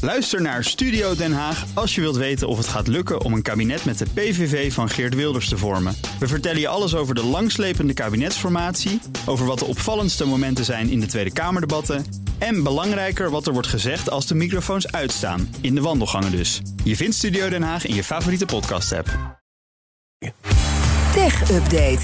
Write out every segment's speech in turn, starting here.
Luister naar Studio Den Haag als je wilt weten of het gaat lukken om een kabinet met de PVV van Geert Wilders te vormen. We vertellen je alles over de langslepende kabinetsformatie, over wat de opvallendste momenten zijn in de Tweede Kamerdebatten en belangrijker wat er wordt gezegd als de microfoons uitstaan, in de wandelgangen dus. Je vindt Studio Den Haag in je favoriete podcast-app. Tech Update.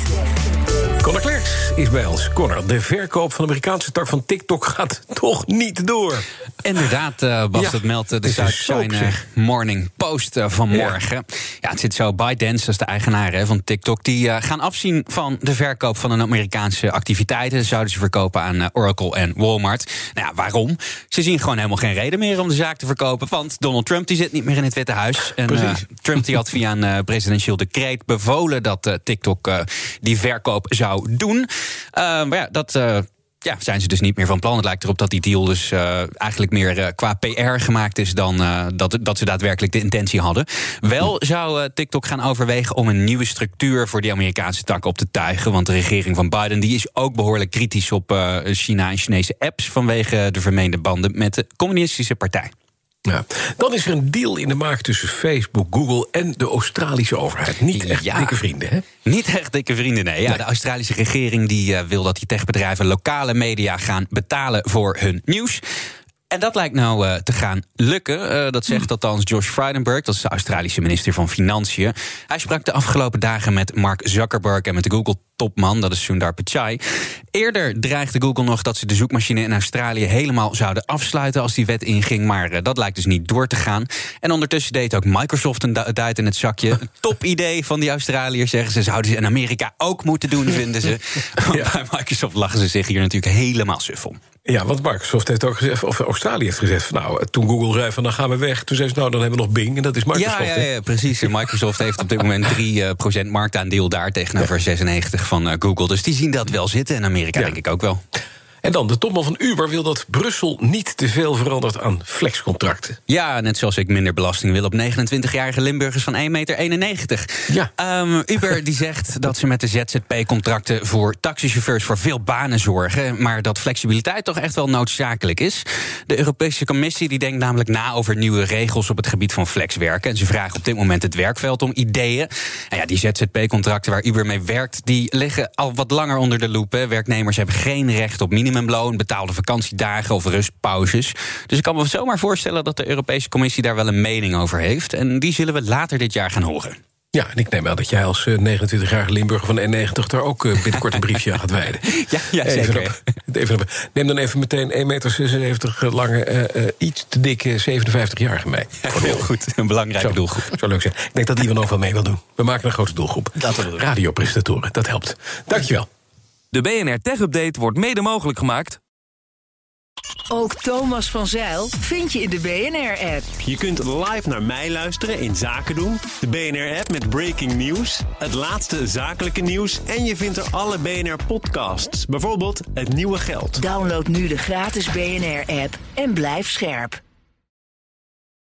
Connor Klerks is bij ons. Connor, de verkoop van de Amerikaanse tak van TikTok gaat toch niet door. Inderdaad, Bas, dat meldt de South China Morning Post vanmorgen. Ja, het zit zo. ByteDance, dat is de eigenaar van TikTok, die gaan afzien van de verkoop van hun Amerikaanse activiteiten. Zouden ze verkopen aan Oracle en Walmart. Nou ja, waarom? Ze zien gewoon helemaal geen reden meer om de zaak te verkopen, want Donald Trump die zit niet meer in het Witte Huis. En Trump die had via een presidentieel decreet bevolen dat TikTok die verkoop zou doen. Maar ja, dat zijn ze dus niet meer van plan. Het lijkt erop dat die deal dus eigenlijk meer qua PR gemaakt is dan dat ze daadwerkelijk de intentie hadden. Wel zou TikTok gaan overwegen om een nieuwe structuur voor die Amerikaanse tak op te tuigen. Want de regering van Biden die is ook behoorlijk kritisch op China en Chinese apps vanwege de vermeende banden met de communistische partij. Ja. Dan is er een deal in de maak tussen Facebook, Google en de Australische overheid. Niet echt dikke vrienden, hè? Niet echt dikke vrienden, nee. Ja, de Australische regering die wil dat die techbedrijven lokale media gaan betalen voor hun nieuws. En dat lijkt nou te gaan lukken. Dat zegt althans Josh Frydenberg, dat is de Australische minister van Financiën. Hij sprak de afgelopen dagen met Mark Zuckerberg en met de Google-topman, dat is Sundar Pichai. Eerder dreigde Google nog dat ze de zoekmachine in Australië helemaal zouden afsluiten als die wet inging, maar dat lijkt dus niet door te gaan. En ondertussen deed ook Microsoft een duit in het zakje. Een topidee van die Australiërs, zeggen ze. Zouden ze in Amerika ook moeten doen, vinden ze. Want bij Microsoft lachen ze zich hier natuurlijk helemaal suf om. Ja, want Microsoft heeft ook gezegd, of Australië heeft gezegd, van, nou, toen Google zei van dan gaan we weg, toen zei ze, nou, dan hebben we nog Bing en dat is Microsoft. Ja, precies. En Microsoft heeft op dit moment 3% marktaandeel daar tegenover 96% van Google. Dus die zien dat wel zitten in Amerika, denk ik ook wel. En dan, de topman van Uber wil dat Brussel niet te veel verandert aan flexcontracten. Ja, net zoals ik minder belasting wil op 29-jarige Limburgers van 1,91 meter. Ja. Uber die zegt dat ze met de ZZP-contracten voor taxichauffeurs voor veel banen zorgen, maar dat flexibiliteit toch echt wel noodzakelijk is. De Europese Commissie die denkt namelijk na over nieuwe regels op het gebied van flexwerken. En ze vragen op dit moment het werkveld om ideeën. En ja, die ZZP-contracten waar Uber mee werkt, die liggen al wat langer onder de loep. Hè. Werknemers hebben geen recht op minimumloon, betaalde vakantiedagen of rustpauzes. Dus ik kan me zomaar voorstellen dat de Europese Commissie daar wel een mening over heeft. En die zullen we later dit jaar gaan horen. Ja, en ik neem wel dat jij als 29-jarige Limburger van 1,90 daar ook binnenkort een briefje aan gaat wijden. Ja, zeker. Neem dan even meteen 1,76 meter lange, iets te dikke 57-jarige mee. Heel goed, een belangrijke doelgroep. Zou leuk zijn. Ik denk dat die ook wel mee wil doen. We maken een grote doelgroep. Radiopresentatoren, dat helpt. Dankjewel. De BNR Tech Update wordt mede mogelijk gemaakt. Ook Thomas van Zijl vind je in de BNR-app. Je kunt live naar mij luisteren in Zaken doen. De BNR-app met breaking news, het laatste zakelijke nieuws en je vindt er alle BNR-podcasts. Bijvoorbeeld Het Nieuwe Geld. Download nu de gratis BNR-app en blijf scherp.